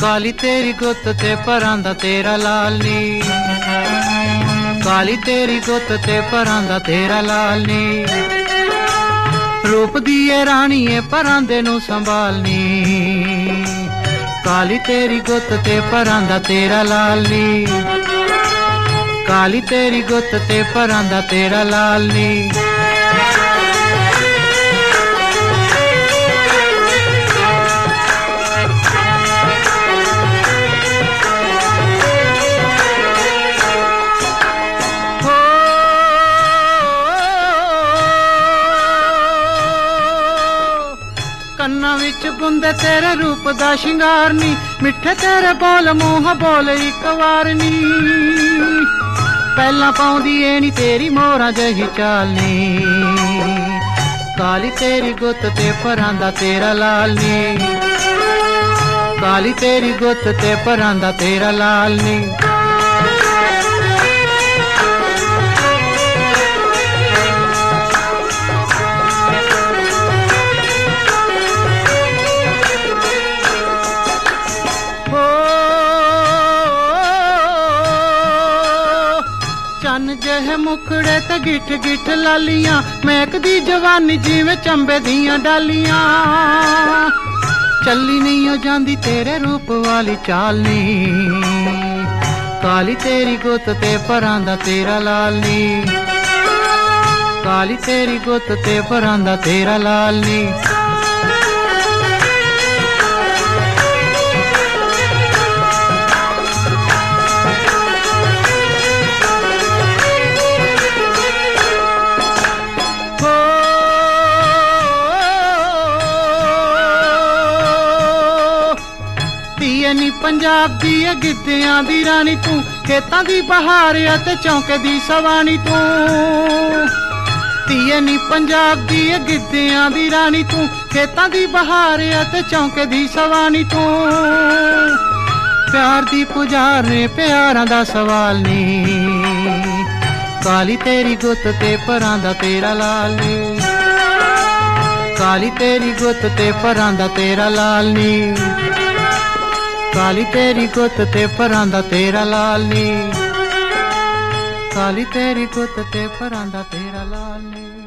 काली तेरी गुत्त ते परां दा तेरा लाल नी, काली तेरी गुत्त ते परां दा तेरा लाल नी। रूप दिए राणीए परांदे नू संभालनी, काली तेरी गुत्त ते परां दा तेरा लाल नी, काली तेरी गुत्त ते परां दा तेरा लाल नी। कन्ना विच बुंदे तेरे रूप दा शिंगार नी, मिठे तेरे बोल मूंह बोल इक वार नी। पहला पाउंदी ए नी तेरी मोरा जही चाल नी, काली तेरी गुत्त ते परां दा तेरा लाल नी, काली तेरी गुत्त ते परां दा तेरा लाल नी। चन जह मुखड़े ते गिठ गिठ लालियां, महकदी जवानी जिवें चंबे दियां डालियां। चली नहीं हो जांदी तेरे रूप वाली चाल नी, काली तेरी गुत्त ते परां दा तेरा लाल नी, काली तेरी गुत्त ते परां दा तेरा लाल नी। नी पंजाब दी गिद्धियां दी रानी तू, खेतां दी बहार ते चौंके दी सवानी तू। धीए नी पंजाब दी गिद्धियां दी रानी तू, खेतां दी बहार ते चौंके दी सवानी तू। प्यार दी पुजार ने प्यारां दा सवाल नी, काली तेरी गुत्त ते परां दा तेरा लाल नी, काली तेरी गुत्त ते परां दा तेरा लाल नी, काली तेरी गुत्त ते परां दा तेरा लाल नी, काली तेरी गुत्त ते परां दा तेरा लाल नी।